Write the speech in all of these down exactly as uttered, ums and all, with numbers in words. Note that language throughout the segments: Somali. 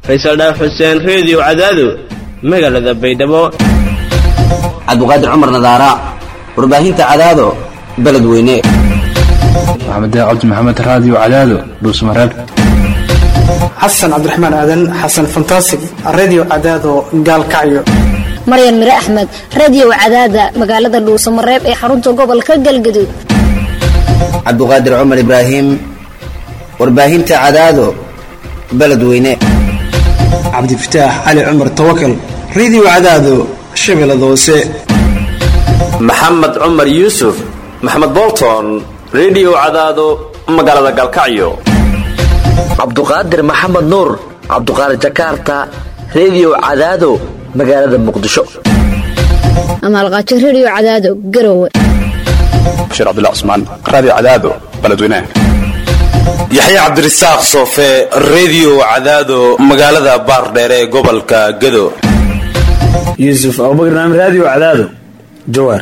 Faysal Dhaaf Xuseen Radio Cadaado magaalada Baydhabo. Cabduqaadir Cumar Nadaara warbaahinta Cadaado beledweyne. Maxamed Cabdi Maxamed Radio Cadaado Dhuusmareeb. Xasan Cabdiraxmaan Aadan Xasan Fantastic Radio Cadaado Gaalkacyo. Maryan Mire Ahmed Radio Cadaada magaalada Dhuusmareeb ee xarunta gobolka Galgaduud. Cabduqaadir Cumar Ibraahim warbaahinta Cadaado beledweyne. Cabdi Fataax Ali Cumar Tawakkal Radio Cadaado Shabeellada Hoose. Maxamed Cumar Yuusuf Maxamed Bolton Radio Cadaado magaalada Galkacyo. Cabduqaadir Maxamed Nuur Cabduqaadir Jakarta Radio Cadaado magaalada Muqdisho. Amal Qaadir Radio Cadaado Garowe. Sheekh Abdullah Usman Radio Cadaado beledweyne. Yaxya Cabdirasaaq Soofe Radio Cadaado magaalada Baardheere ee gobolka Gado. Yusuf Abubakar Radio Cadaado Jowhar.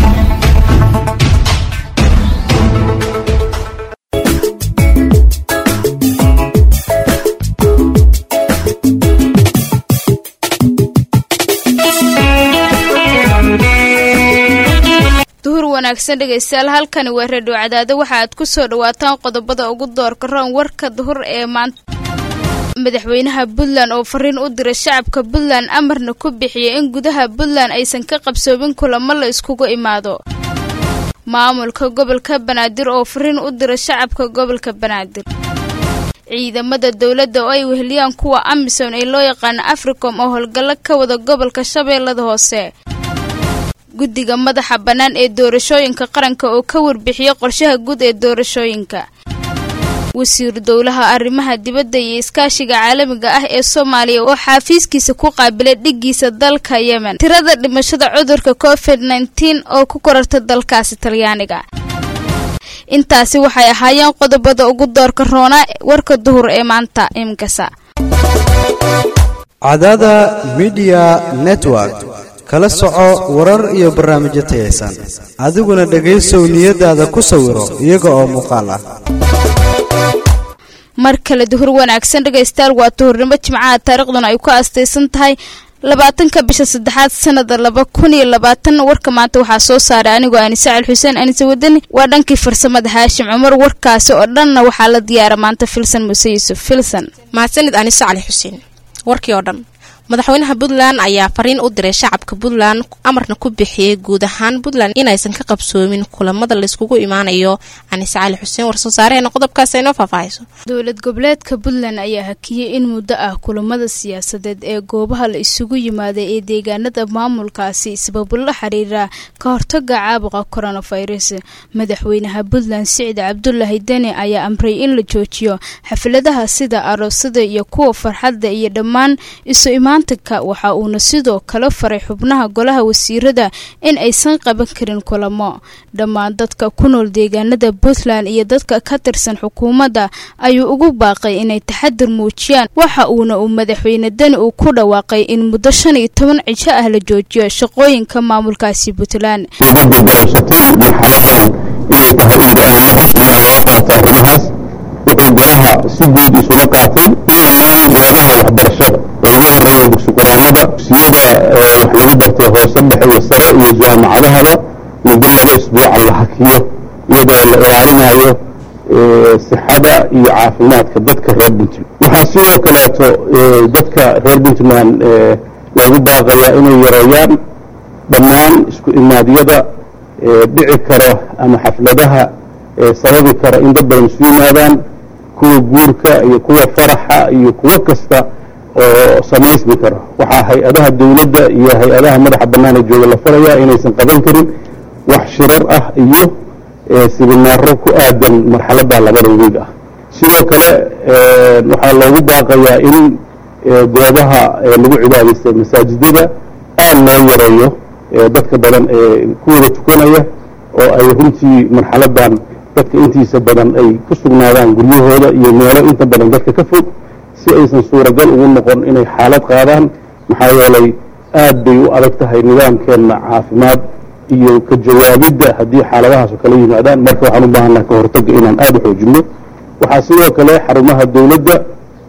wanaagsan dhageystayaal halkani waa Radio Cadaado waxa aad ku soo dhawaataan qodobada ugu doorka roon warka duhur ee maanta. Madaxweynaha Puntland oo fariin u diray shacabka Puntland amarna ku bixiyay in gudaha Puntland aysan ka qabsoobin kulamo la iskugu imaado. Maamulka gobolka Banaadir oo fariin u diray shacabka gobolka Banaadir. Ciidamada dawladda oo ay weheliyaan kuwa Amisom ee loo yaqaan Africom oo howlgalo ka wada gobolka Shabeellada Hoose. Guddiga madaxa banaan ee doorashooyinka qaranka oo ka warbixiyay qorshaha guud ee doorashooyinka. Wasiir dawlaha arrimaha dibadda iyo iskaashiga caalamiga ah ee Soomaaliya oo xafiiskiisa ku qaabilay dhigiisa dalka Yemen. Tirada dhimashada cudurka COVID nineteen oo ku korortay dalkaasi Talyaaniga. Intaasi waxay ahaayeen qodobada ugu doorka roona warka duhur ee maanta imkasa. Cadaada Media Network kala soco warar iyo barnaamijyo tayeysan adiguna dhageyso niyadaada ku sawiro iyaga oo muuqaal ah. mar kale duhur wanaagsan dhageystayaal waa duhurnimo Jimcaha taariikhduna ay ku aastaysan tahay labaatanka bisha saddexaad sanada laba kun iyo labaatan warka maanta waxa soo saaray anigoo Anisa Al Xuseen Anisa Wadani waa dhankii farsamada Haashim Cumar warkaasi oo dhanna waxa la diyaar maanta Filsan Muuse Yuusuf Filsan mahadsanid Anisa Al Xuseen warkii oo dhan. Madaxweynaha Puntland ayaa fariin u diray shacabka Puntland amarna ku bixiyay guud ahaan Puntland inaysan ka qabsoomin kulamada la iskugu imaanayo. Anisa Ali Xuseen war soo saareena qodobkaas ay noo faahfaahiso. Dawlad goboleedka Puntland ayaa hakiyay in muddo ah kulamada siyaasadeed ee goobaha la isugu yimaaday ee deegaanada maamulkaasi sabab la xiriira ka hortagga caabuqa coronavirus. Madaxweynaha Puntland Siciid Cabdullaahi Dani ayaa amray in la joojiyo xafladaha sida aroosada iyo kuwa farxadda iyo dhammaan isu waxa uuna sidoo kale faray xubnaha golaha wasiirada in aysan qaban karin kulamo. Dhammaan dadka ku nool deegaanada Puntland iyo dadka ka tirsan xukuumadda ayuu ugu baaqay inay taxaddar muujiyaan waxa uuna uu madaxweyne Dani uu ku dhawaaqay in muddo shan iyo toban cisho ah la joojiyo shaqooyinka maamulkaasi Puntland. si guud isula qaatay in goobaha waxbarashada ugu horeeya dugsi quraanada siyada wax lagu bartay hoose dhexe iyo sare iyo jaamacadahaba muddo laba isbuuc la hakiyo iyadoo la ilaalinayo sixada iyo caafimaadka dadka reer Puntland. waxaa sidoo kaleeto dadka reer Puntland lagu baaqayaa inay yareeyaan dhammaan isku imaadiyada dhici kara ama xafladaha sababi kara in dad badan isu yimaadaan kuwa guurka iyo kuwa faraxa iyo kuwa kasta oo samaysmi karo. waxaa hay-adaha dawladda iyo hay-adaha madaxa bannaan ee jooga la falayaa inaysan qaban karin wax shirar ah iyo siminaaro ku aadan marxaladda labada weeg ah. sidoo kale waxaa loogu baaqayaa in goobaha lagu cibaadaystay masaajidada aad loo yareeyo dadka badan ee ku wada tukanaya oo ay runtii marxaladdan dadka intiisa badan ay ku sugnaadaan guryahooda iyo meelo inta badan dadka ka fog si aysan suuragal ugu noqon inay xaalad qaadaan maxaa yeelay aad bay u adag tahay nidaamkeena caafimaad iyo ka jawaabidda haddii xaaladahaas oo kala yimaadaan. marka waxaan u baahannahay ka hortagga inaan aad u xoojinno. waxaa sidoo kale xarumaha dawladda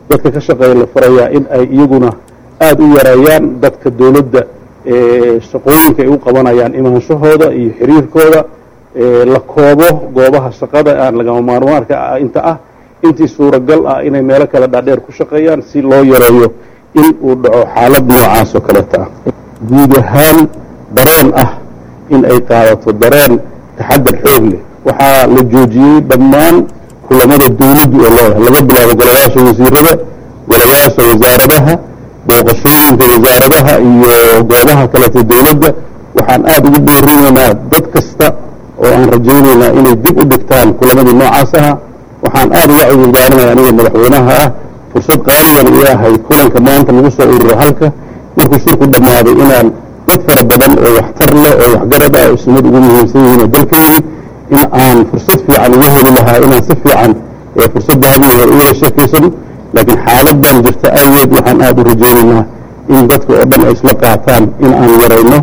dadka ka shaqeeya la farayaa in ay iyaguna aada u yareeyaan dadka dowladda shaqooyinka ay u qabanayaan imaanshahooda iyo xiriirkooda, la koobo goobaha shaqada aan lagama maarmaarka ah inta ah intii suuragal ah inay meelo kale dhaadheer ku shaqeeyaan si loo yareeyo in uu dhaco xaalad noocaas oo kaleeta ah. guud ahaan dareen ah in ay qaadato dareen taxadar xoog leh. waxaa la joojiyey dhammaan kulamada dawladdu ee leedahay laga bilaabo golayaasha wasiirada, golayaasha wasaaradaha, booqashooyinka wasaaradaha iyo goobaha kaleeta dawladda. waxaan aada ugu boorinaynaa dad kasta oo aan rajaynaynaa inay dib u dhigtaan kulamadii noocaas aha. waxaan aada uga cudurdaaranaya aniga madaxweynaha ah fursad qaaligan ii ahayd kulanka maanta lagu soo ururo halka markuu shirku dhammaaday inaan dad fara badan oo waxtar leh oo waxgarad ah oo sunnad ugu muhiimsan yihiin oo dalka yimid in aan fursad fiican uga heli lahaa inaan si fiican fursadda hadii hore u wada sheekaysano. laakiin xaaladan jirta awgeed waxaan aada u rajaynaynaa in dadka oo dhan ay isla qaataan in aan yarayno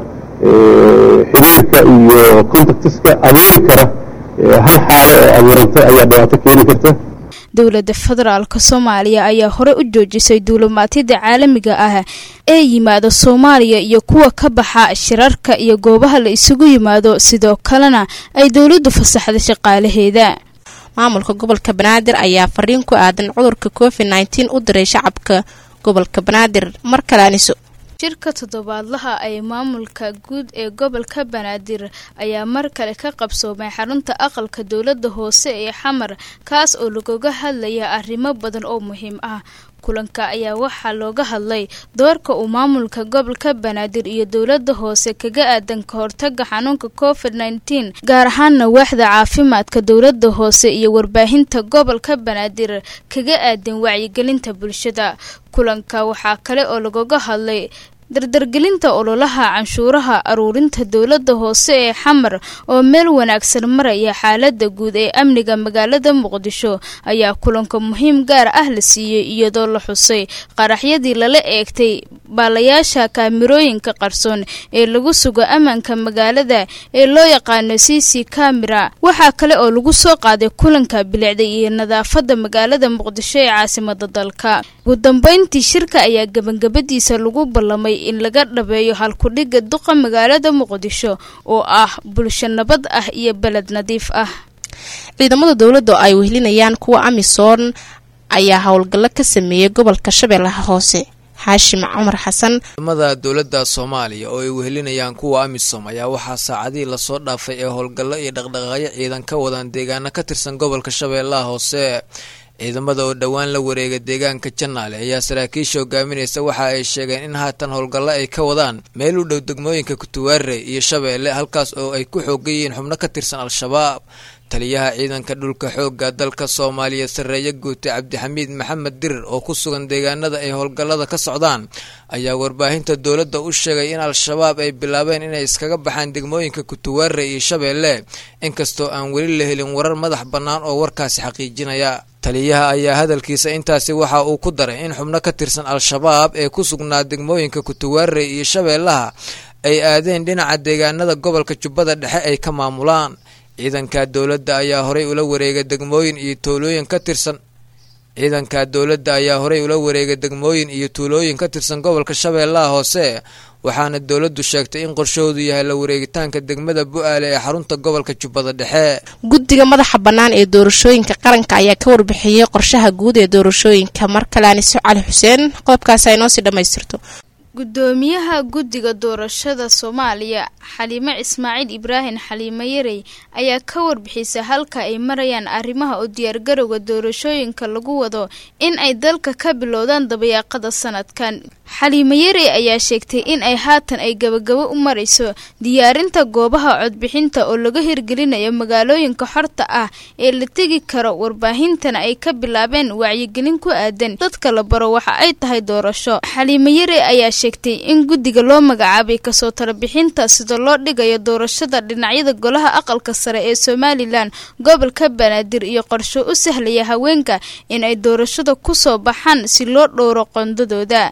xiriirka iyo contactiska abuuri kara hal xaalo oo abuurantay ayaa dhibaato keeni karta. dowladda federaalka Soomaaliya ayaa hore u joojisay duulimaadada caalamiga ah ee yimaada Soomaaliya iyo kuwa ka baxa shirarka iyo goobaha la isugu yimaado, sidoo kalena ay dowladdu fasaxday shaqaalaheeda. maamulka gobolka Banaadir ayaa fariin ku aadan cudurka covid nineteen u diray shacabka gobolka Banaadir. mar kale aniso shirka toddobaadlaha ay maamulka guud ee gobolka Banaadir ayaa mar kale ka qabsoomay xarunta aqalka dowladda hoose ee Xamar, kaas oo looga hadlaya arrimo badan oo muhiim ah. kulanka ayaa waxaa looga hadlay doorka uu maamulka gobolka Banaadir iyo dowladda hoose kaga aadan ka hortagga xanuunka covid nineteen, gaar ahaan waaxda caafimaadka dowladda hoose iyo warbaahinta gobolka Banaadir kaga aadan wacyigelinta bulshada. kulanka waxaa kale oo looga hadlay dardargelinta ololaha canshuuraha aruurinta dowladda hoose ee Xamar oo meel wanaagsan maraya. xaaladda guud ee amniga magaalada Muqdisho ayaa kulanka muhiim gaar ah la siiyay iyadoo la xusay qaraxyadii lala eegtay baalayaasha kaamirooyinka qarsoon ee lagu sugo ammaanka magaalada ee loo yaqaano C C camera. waxaa kale oo lagu soo qaaday kulanka bilicda iyo nadaafadda magaalada Muqdisho ee caasimadda dalka. ugu dambeyntii shirka ayaa gabagabadiisa lagu ballamay in laga dhabeeyo halkudhiga duqa magaalada Muqdisho oo ah bulsho nabad ah iyo balad nadiif ah. ciidamada dowladda ay wehelinayaan kuwa Amisom ayaa howlgallo ka sameeyay gobolka Shabeellaha Hoose. Haashim Cumar Xasan. ciidamada dowladda Soomaaliya oo ay wehelinayaan kuwa Amisom ayaa waxaa saacadii la soo dhaafay ee howlgallo iyo dhaqdhaqaaqyo ciidan ka wadaan deegaano ka tirsan gobolka Shabeellaha Hoose. ciidamada oo dhawaan la wareegay deegaanka Janaale ayaa saraakiisha hogaaminaysa waxa ay sheegeen in haatan howlgallo ay ka wadaan meel u dhow degmooyinka Kutuwaare iyo Shabeelle, halkaas oo ay ku xoogayeen xubno ka tirsan Al-Shabaab. taliyaha ciidanka dhulka xoogga dalka Soomaaliya Sareeye Guute Cabdixamiid Maxamed Dirir oo ku sugan deegaanada ay howlgallada ka socdaan ayaa warbaahinta dowladda u sheegay in Al-Shabaab ay bilaabeen inay iskaga baxaan degmooyinka Kutuwaare iyo Shabeelle, inkastoo aan weli la helin warar madax bannaan oo warkaasi xaqiijinaya. taliyaha ayaa hadalkiisa intaasi waxa uu ku daray in xubno ka tirsan Al-Shabaab ee ku sugnaa degmooyinka Kutuwaare iyo Shabeellaha ay aadeen dhinaca deegaanada gobolka Jubbada Dhexe ay ka maamulaan. ciidanka dowladda ayaa horey ula wareegay degmooyin iyo tuulooyin ka tirsan ciidanka dowladda ayaa horey ula wareegay degmooyin iyo tuulooyin ka tirsan gobolka Shabeellaha Hoose, waxaana dowladdu sheegtay in qorshoodu yahay la wareegitaanka degmada Bu'aale ee xarunta gobolka Jubbada Dhexe. guddiga madaxa bannaan ee doorashooyinka qaranka ayaa ka warbixiyay qorshaha guud ee doorashooyinka. mar kale aniso Cali Xuseen qodobkaas ay noo sii dhamaystirto. gudoomiyaha guddiga doorashada Soomaaliya Xaliime Ismaaciil Ibraahin Xaliime Yarey ayaa ka warbixisay halka ay marayaan arrimaha u diyaargarowga doorashooyinka lagu wado in ay dalka ka bilowdaan dabayaaqada sanadkan. Xaliime Yarey ayaa sheegtay in ay haatan ay gabagabo u marayso diyaarinta goobaha codbixinta oo laga hirgelinayo magaalooyinka xorta ah ee la tegi karo, warbaahintana ay ka bilaabeen wacyigelin ku aadan dadka la baro waxa ay tahay doorasho. Xaliime Yarey ayaa sheegtay in guddiga loo magacaabay kasoo talabixinta sida loo dhigayo doorashada dhinacyada golaha aqalka sare ee Somaliland, gobolka Banaadir iyo qorshe u sahlaya haweenka in ay doorashada ku soo baxaan si loo dhowro qondadooda.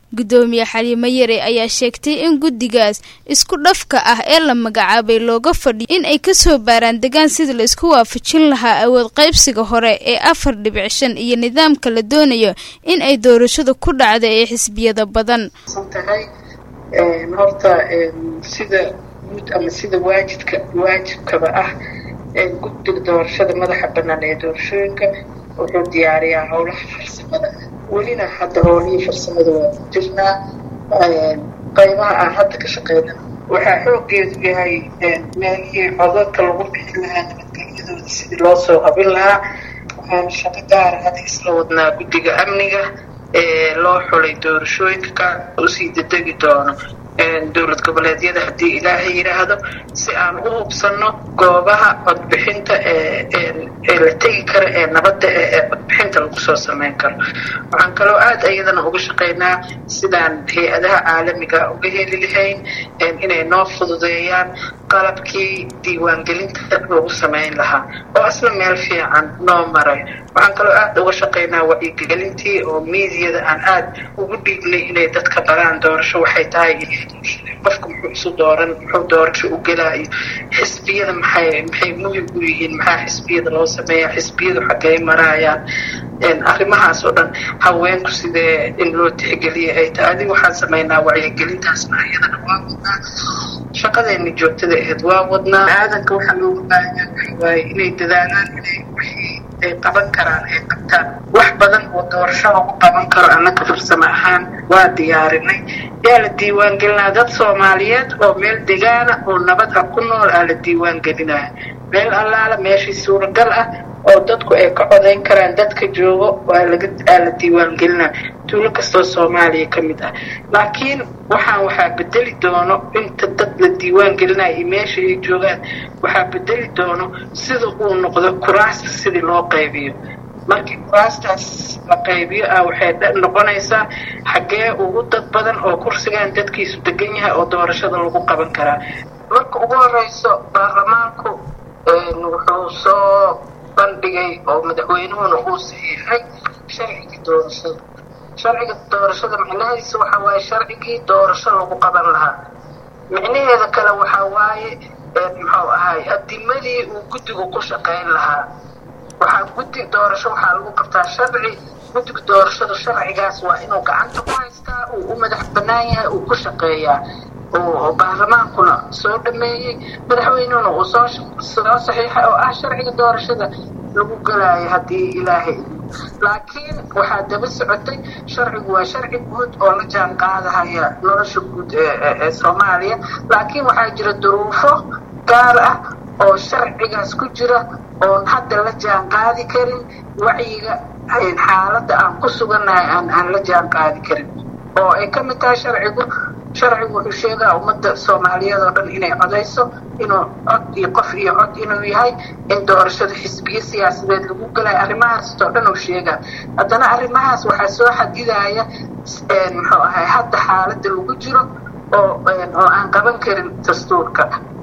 gudoomiye xaliimo yare ayaa sheegtay in guddigaas isku dhafka ah ee la magacaabay looga fadhiyo in ay kasoo baaraan degaan sidii la isku waafajin lahaa awood qaybsiga hore ee afar dhibic shan iyo nidaamka la doonayo in ay doorashada ku dhacda ee xisbiyada badan horta sida guud ama sida waajibka waajibkaba ah guddiga doorashada madaxa bannaan ee doorashooyinka wuxuu diyaariyaa howlaha farsamada welina hadda howlihii farsamada waa ku jirnaa qaybaha aan hadda ka shaqeyna waxaa xoogeedu yahay meelihii codadka lagu bixin lahaa nabadgelyadooda sidii loo soo qabin lahaa waxaan shaqo gaara hadda isla wadnaa guddiga amniga ee loo xulay doorashooyinka usii dedegi doono dowlad goboleedyada haddii ilaahay yidhaahdo si aan u hubsanno goobaha codbixinta ee la tegi kara ee nabadda ee codbixinta lagu soo sameyn karo waxaan kaloo aad iyadana uga shaqeynaa sidaan hay-adaha caalamiga uga heli lahayn inay noo fududeeyaan qalabkii diiwaangelinta lagu sameyn lahaa oo asla meel fiican noo maray waxaan kaloo aad uga shaqeynaa wacyigelintii oo miidiyada aan aad ugu dhiignay inay dadka baraan doorasho waxay tahay qofka muxuu isu dooran muxuu doorasho u gelaayo xisbiyada maxay maxay muhim u yihiin maxaa xisbiyada loo sameeyaa xisbiyadu xaggay maraayaan arrimahaas oo dhan haweenku sidee in loo tixgeliya ay tahay adiga waxaan sameynaa wacyigelintaasna iyadana waa wadnaa shaqadeena joogtada aheed waa wadnaa aadanka waxaa looga baahanyaa waxa waaye inay dadaalaan inay wixii ay qaban karaan ay qabtaan wax badan oo doorasho lagu qaban karo annaka farsamo ahaan waa diyaarinay yaa la diiwaangelinaa dad soomaaliyeed oo meel degaana oo nabad ah ku nool aa la diiwaangelinaya meel allaala meeshii suuragal ah oo dadku ay ka codayn karaan dadka joogo waa laga aa la diiwaangelinaa tuulo kastoo soomaaliya ka mid ah laakiin waxaan waxaa bedeli doono inta dad la diiwaangelinayo iyo meesha ay joogaan waxaa bedeli doono sida uu noqdo kuraasta sidii loo qaybiyo markii kuraastaas la qaybiyo ah waxay noqonaysaa xaggee ugu dad badan oo kursigan dadkiisu degan yahay oo doorashada lagu qaban karaa marka ugu horeyso baarlamaanku wuxuu soo bandhigay oo madaxweynuhuna uu saxiixay sharciga doorashada sharciga doorashada macnaheedu waxa waaye sharcigii doorasho lagu qaban lahaa micnaheeda kale waxa waaye muxuu ahaay adimadii uu guddigu ku shaqeyn lahaa waxaa guddi doorasho waxaa lagu qabtaa sharci guddiga doorashada sharcigaas waa inuu gacanta ku haystaa uu u madax bannaan yahay uu ku shaqeeyaa oo baarlamaankuna soo dhameeyey madaxweynuhuna uu soo soo saxiixay oo ah sharciga doorashada lagu galaayo haddii ilaahay laakiin waxaa daba socotay sharcigu waa sharci guud oo la jaan qaadahaya nolosha guud ee soomaaliya laakiin waxaa jira duruufo gaar ah oo sharcigaas ku jira oon hadda la jaan qaadi karin wacyiga xaaladda aan ku sugannahay aan aan la jaan qaadi karin oo ay ka mid tahay sharcigu sharcigu wuxuu sheegaa ummadda soomaaliyeed oo dhan inay codayso inuu cod iyo qof iyo cod inuu yahay in doorashada xisbiyo siyaasadeed lagu galayo arrimahaas oo dhan uu sheegaa haddana arrimahaas waxaa soo xadidaya muxuu ahay hadda xaaladda lagu jiro oo oo aan qaban karin dastuurka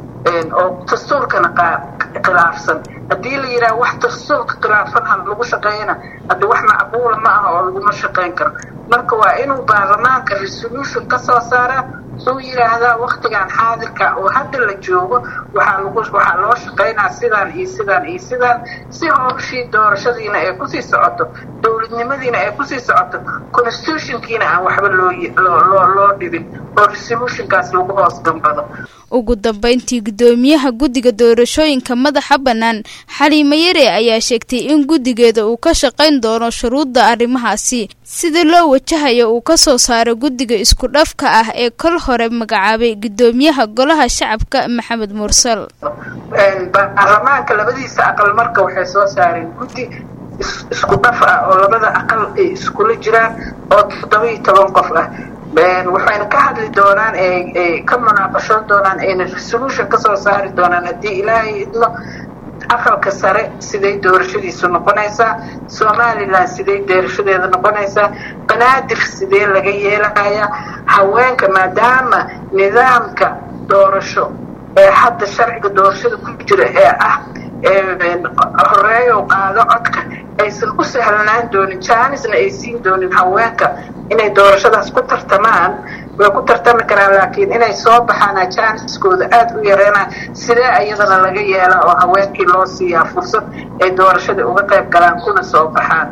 oo dastuurkana khilaafsan haddii la yidhaha wax dastuurka khilaafan ha lagu shaqeeyana hadda wax macquula ma aha oo laguma shaqeyn karo marka waa inuu baarlamaanka resolution ka soo saaraa suu yidhaahdaa waktigan xaadirka oo hadda la joogo waxaa lagu waxaa loo shaqeynaa sidaan iyo sidaan iyo sidaan si howshii doorashadiina ay kusii socoto dowladnimadiina ay kusii socoto constitutionkiina aan waxba loo loo loo dhibin oo resolutionkaas lagu hoos gambado ugu dambeyntii gudoomiyaha guddiga doorashooyinka madaxa bannaan xaliimo yare ayaa sheegtay in guddigeeda uu ka shaqayn doono shuruudda arrimahaasi sida loo wajahayo uu ka soo saaro guddiga isku dhafka ah ee kol hore magacaabay gudoomiyaha golaha shacabka maxamed mursal baarlamaanka labadiisa aqal marka waxay soo saareen guddi isku dhaf ah oo labada aqal ay iskula jiraan oo toddoba iyo toban qof ah waxayna ka hadli doonaan ee ka munaaqashoon doonaan ayna resolution ka soo saari doonaan haddii ilaahay idmo aqalka sare siday doorashadiisu noqonaysaa somalilan siday doorashadeeda noqonaysaa banaadir sidee laga yeelayaa haweenka maadaama nidaamka doorasho ee hadda sharciga doorashada ku jira ee ah horeeyo qaado codka aysan u sahlanaan doonin jaanisna ay siin doonin haweenka inay doorashadaas ku tartamaan way ku tartami karaan laakiin inay soo baxaan chanskooda aad u yareena sidee ayadana laga yeela oo haweenkii loo siiyaa fursad ay doorashada uga qayb galaan kuna soo baxaan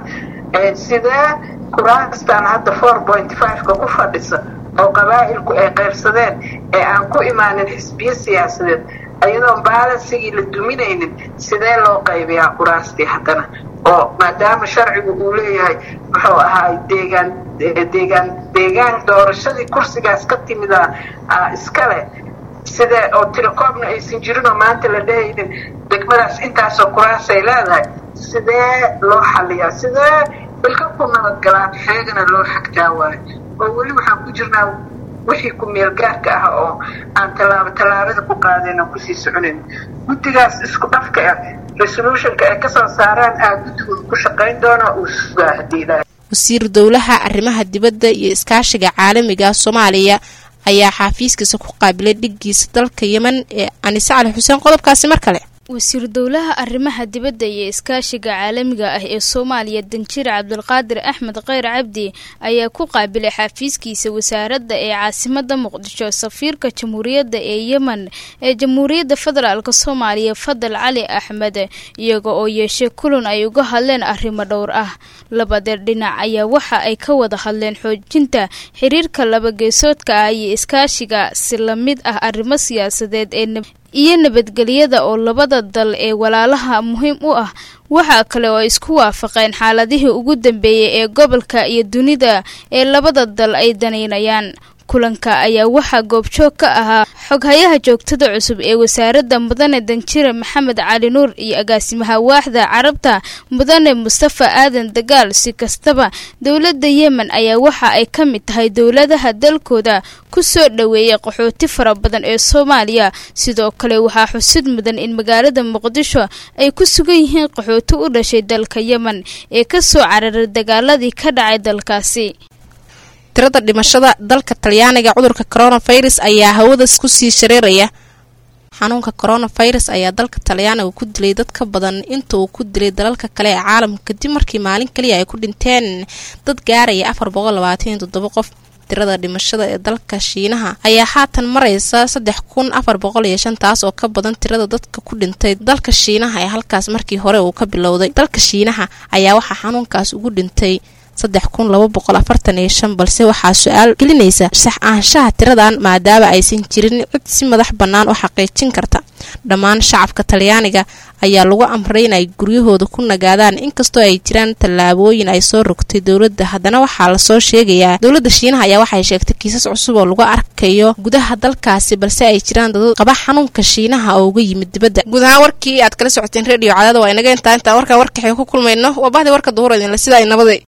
sidee kuraastan hadda four point five ka ku fadhisa oo qabaa'ilku ay qaybsadeen ee aan ku imaanin xisbiyo siyaasadeed ayadoon baalansigii la duminaynin sidee loo qaybiyaa kuraastii haddana oo maadaama sharcigu uu leeyahay muxuu ahaay deegaan deegaan deegaan doorashadii kursigaas ka timida iskale sidee oo tirakoobna aysan jirinoo maanta la dhehaynin degmadaas intaasoo kuraasay leedahay sidee loo xaliyaa sidee ilka ku nabadgalaan xeegana loo xagtaa waayo oo weli waxaan ku jirnaa wixii ku meel gaarka ah oo aan tallaabo tallaabada ku qaadeen oo kusii soconayn guddigaas isku dhafka ah resolutionka ay kasoo saaraan aa guddigu ku shaqayn doona uu sugaa haddii ilaahay wasiir dowlaha arrimaha dibadda iyo iskaashiga caalamiga Soomaaliya ayaa xafiiskiisa ku qaabilay dhiggiisa dalka Yemen ee Anise Cali Xuseen qodobkaasi mar kale wasiir dowlaha arrimaha dibadda iyo iskaashiga caalamiga ah ee Soomaaliya Danjir Cabdulqaadir Axmed Khayr Cabdi ayaa ku qaabilay xafiiskiisa wasaaradda ee caasimadda Muqdisho safiirka Jamhuuriyadda ee Yemen ee Jamhuuriyadda Federaalka Soomaaliya Fadal Cali Axmed iyaga oo yeeshay kulan ay uga hadleen arrimo dhowr ah labada dhinac ayaa waxa ay ka wada hadleen xoojinta xiriirka laba geesoodka ah iyo iskaashiga si la mid ah arrimo siyaasadeed ee iyo nabadgelyada oo labada dal ee walaalaha muhiim u ah waxa kale oo isku waafaqeen xaaladihii ugu dambeeyay ee gobolka iyo dunida ee labada dal ay daneynayaan kulanka ayaa waxa goobjoog ka ahaa xoghayaha joogtada cusub ee wasaaradda mudane Danjire Maxamed Cali Nuur iyo agaasimaha waaxda Carabta mudane Mustafa Aadan Dagaal si kastaba dawladda Yemen ayaa waxa ay ka mid tahay dawladaha dalkooda ku soo dhaweeyay qaxooti fara badan ee Soomaaliya sidoo kale waxa xusid mudan in magaalada Muqdisho ay ku sugan yihiin qaxooti u dhashay dalka Yemen ee ka soo cararay dagaaladii ka dhacay dalkaasi tirada dhimashada dalka Talyaaniga cudurka coronavirus ayaa hawada isku sii shareeraya xanuunka coronavirus ayaa dalka Talyaaniga ku dilay dad ka badan inta uu ku dilay dalalka kale ee caalamka kadib markii maalin kaliya ay ku dhinteen dad gaaraya afar boqol labaatan iyo toddoba qof tirada dhimashada ee dalka Shiinaha ayaa haatan maraysa saddex kun afar boqol iyo shan taas oo ka badan tirada dadka ku dhintay dalka Shiinaha ee halkaas markii hore uu ka bilowday dalka Shiinaha ayaa waxa xanuunkaas ugu dhintay saddex kun laba boqol afartan iyo shan balse waxaa su'aal gelinaysa sax ahaanshaha tiradan maadaama aysan jirin cid si madax bannaan u xaqiijin karta dhammaan shacabka Talyaaniga ayaa lagu amray inay guryahooda ku nagaadaan inkastoo ay jiraan tallaabooyin ay soo rogtay dawladda haddana waxaa la soo sheegayaa dawladda Shiinaha ayaa waxay sheegtay kiisas cusub oo lagu arkayo gudaha dalkaasi balse ay jiraan dad qaba xanuunka Shiinaha oo uga yimid dibadda guud ahaan warkii aad kala socoteen radio Cadaada waa inaga inta inta warka warka ku kulmayno waa bahdi warka duhur idin la sida ay nabaday